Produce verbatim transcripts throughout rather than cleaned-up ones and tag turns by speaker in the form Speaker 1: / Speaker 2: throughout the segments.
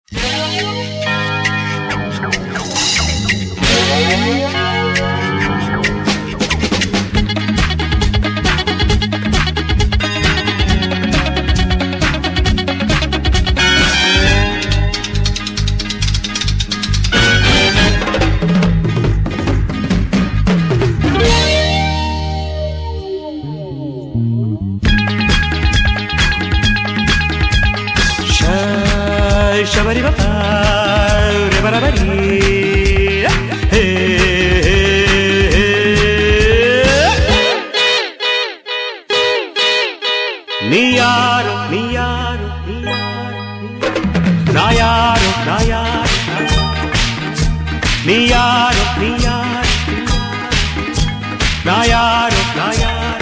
Speaker 1: ಶಬರಿ ಬಾ ರೇ ಬರಬರಿ ಹೇ ನೀಯಾರು ನೀಯಾರು ನಾಯಾರು ನಾಯಾರು ನೀಯಾರು ನೀಯಾರು ನಾಯಾರು ನಾಯಾರು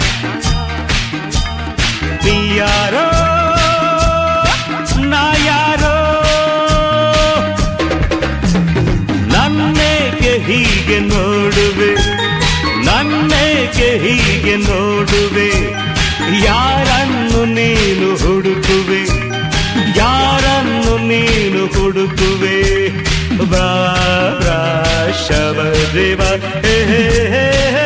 Speaker 1: ನೀಯಾರೋ ನಾಯಾರೋ ನನ್ನೇಗೆ ಹೀಗೆ ನೋಡುವೆ ನನ್ನೇಗೆ ಹೀಗೆ ನೋಡುವೆ ಯಾರನ್ನು ನೀನು ಹುಡುಕುವೆ ಯಾರನ್ನು ನೀನು ಹುಡುಕುವೆ ಬಾ ಬಾ ಶಬರಿ ಬಾ ಹೇ ಹೇ ಹೇ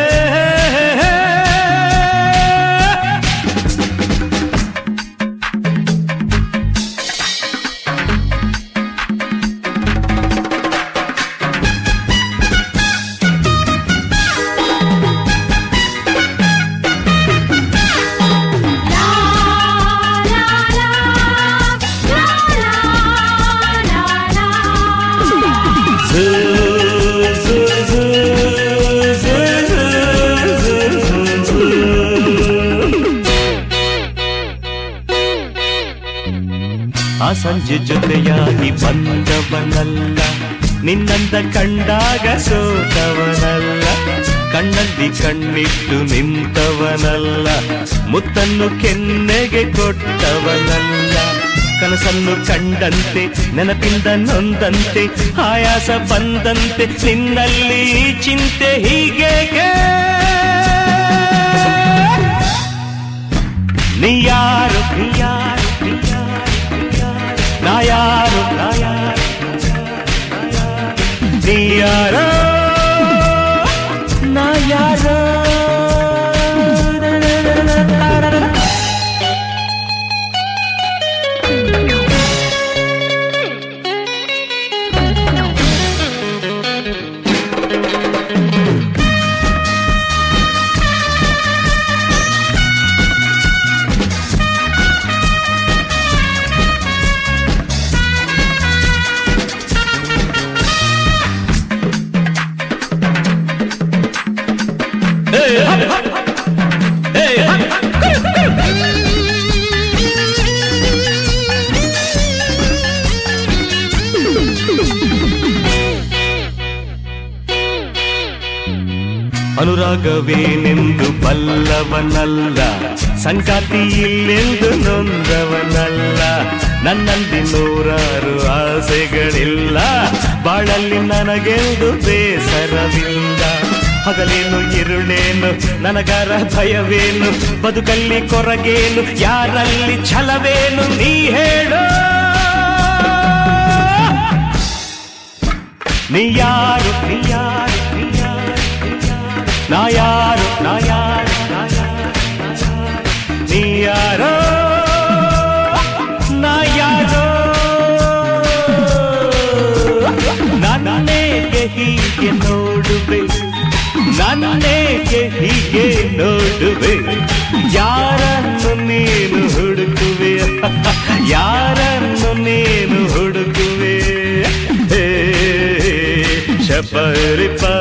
Speaker 1: ಆ ಸಂಜೆ ಜೊತೆಯಾಗಿ ಬಂದವನಲ್ಲ ನಿನ್ನಂದ ಕಂಡಾಗ ಸೋತವನಲ್ಲ ಕಣ್ಣಲ್ಲಿ ಕಣ್ಣಿಟ್ಟು ನಿಂತವನಲ್ಲ ಮುತ್ತನ್ನು ಕೆನ್ನೆಗೆ ಕೊಟ್ಟವನಲ್ಲ ಕನಸನ್ನು ಕಂಡಂತೆ ನೆನಪಿಂದ ನೊಂದಂತೆ ಆಯಾಸ ಬಂದಂತೆ ನಿನ್ನಲ್ಲಿ ಚಿಂತೆ ಹೀಗೇಕೆ ನೀಯಾರು ನೀಯಾರು ನಾಯಾರು ನಾಯಾರು ನೀಯಾರೋ ನಾಯಾರೋ ಅನುರಾಗವೇನೆಂದು ಬಲ್ಲವನಲ್ಲ ಸಂಗಾತಿ ಇಲ್ಲೆಂದು ನೊಂದವನಲ್ಲ ನನ್ನಲ್ಲಿ ನೂರಾರು ಆಸೆಗಳಿಲ್ಲ ಬಾಳಲ್ಲಿ ನನಗೆಂದು ಬೇಸರವಿಲ್ಲ ಹಗಲೇನು ಇರುಳೇನು ನನಗಾರ ಭಯವೇನು ಬದುಕಲ್ಲಿ ಕೊರಗೇನು ಯಾರಲ್ಲಿ ಛಲವೇನು ನೀ ಹೇಳು ನೀಯಾರು ನೀಯಾರು ನಾಯಾರು ನಾಯಾರು ನೀಯಾರೋ ನಾಯಾರೋ ನನ್ನೇಗೆ ಹೀಗೆ ನೋಡುವೆ ನನ್ನೇಗೆ ಹೀಗೆ ನೋಡುವೆ ಯಾರನ್ನು ನೀನು ಹುಡುಕುವೆ ಯಾರನ್ನು ನೀನು ಹುಡುಕುವೆ ಹೇ ಶಬರಿ ಬಾ